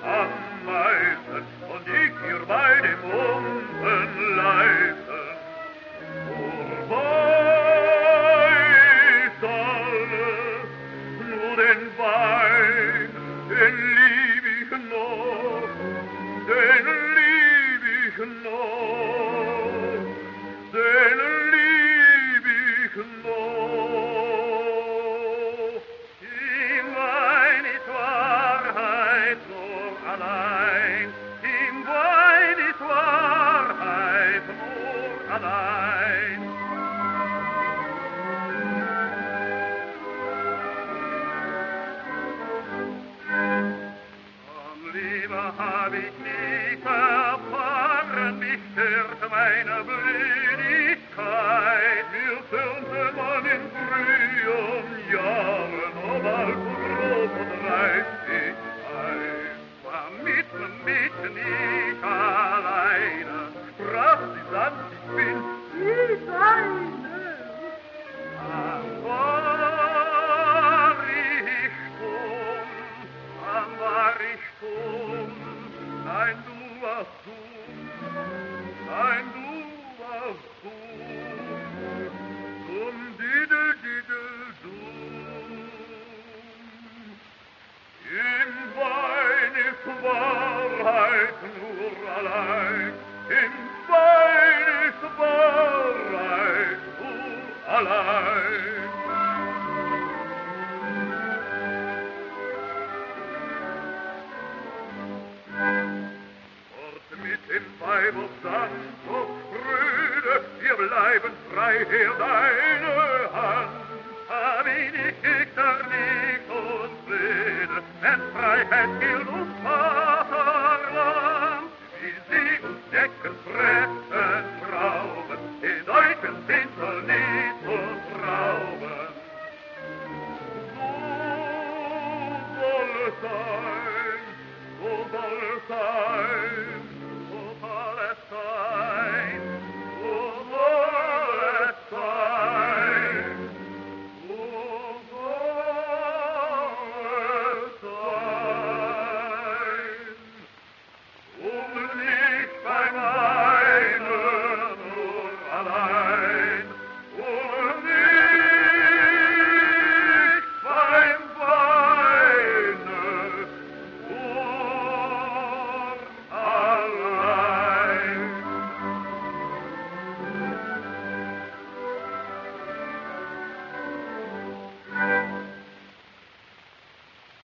Ameisen und ich hier bei dem Humpen leiten. Vorbei ist alles, nur den Wein, den lieb ich noch, den lieb ich noch, den lieb ich noch. Im Wein ist Wahrheit nur allein, im Wein ist Wahrheit nur allein. Am Liebe hab ich nicht erfahren, mich stört meine Blüdigkeit. Wir tönte man in frühen Jahren, ob allzu groß und reichlich ein. War mitten nicht alleine, sprach sie sanft, ich bin die Deine. Ach, war ich stumm, nein, du warst dumm, nein, du warst dumm, dumm, didel, dumm. Im Wein ist Wahrheit nur allein, im Wein ist Wahrheit nur allein. Mit dem Weib auf Sand und Fröde, wir bleiben frei, hier deine Hand. Wenig kriegt nicht und Friede, wenn Freiheit gilt und Vaterland. Wie sie uns decken, fressen, rauben, die Deutschen sind so lieb und rauben. So soll es sein, so soll es sein.